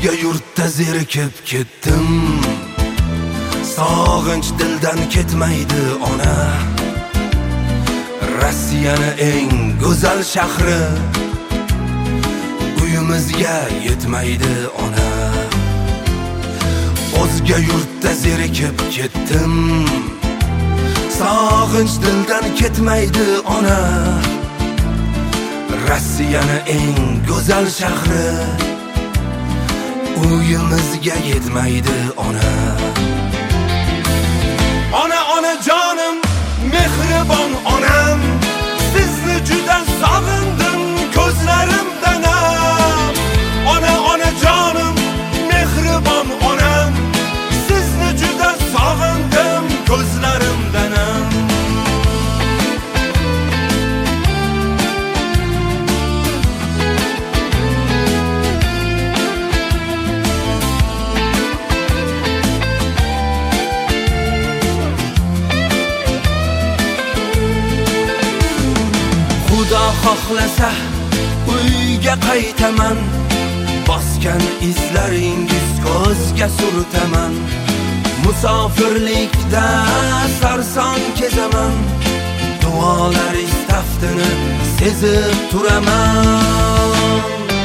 O'zga yurtda zerikib ketdim, sog'inch dildan ketmaydi ona. Rossiyani eng go'zal shahri, uyimizga yetmaydi ona. O'zga yurtda zerikib ketdim, sog'inch dildan ketmaydi ona. Rossiyani eng go'zal shahri, uyimizga yetmaydi ona. Ona, ona jonim, mehribon onam, sizni juda sog'indim ko'zlarimdan. Ona, ona jonim, mehribon onam, sizni juda sog'indim ko'zlarimdan. Xudo xohlasa uyga qaytaman, bosgan izlaringiz ko'zga surtaman. Musofirlikda sarson kezaman, duolaringiz taftini sezib turaman.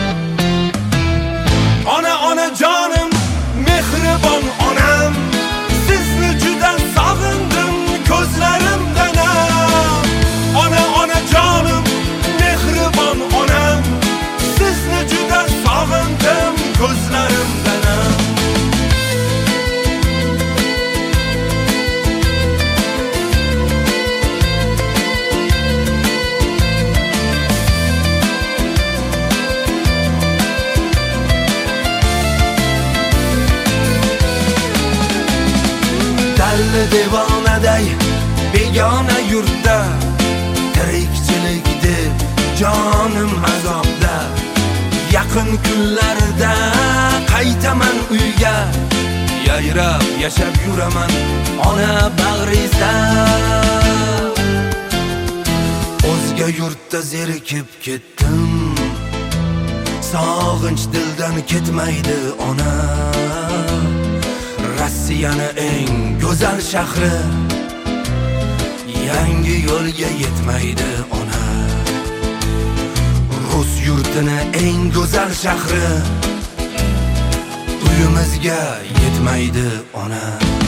Ona, ona jonim, mehribon onam, sizni juda sog'indim ko'zlarimdan. Ona, ona jonim, mehribon onam, sizni juda sog'indim ko'zlarimdan. Dalli devonaday begona yurtda, tirikchilik deb jonim azobda. Yaqin kunlarda qaytaman uyga, yayrab yashab yuraman ona bag'ringizda. O'zga yurtda zerikib ketdim, sog'inch dildan ketmaydi ona. Rossiyani eng go'zal shahri, yangi yo'lga yetmaydi ona. Rus yurtini eng go'zal shahri, uyimizga yetmaydi ona.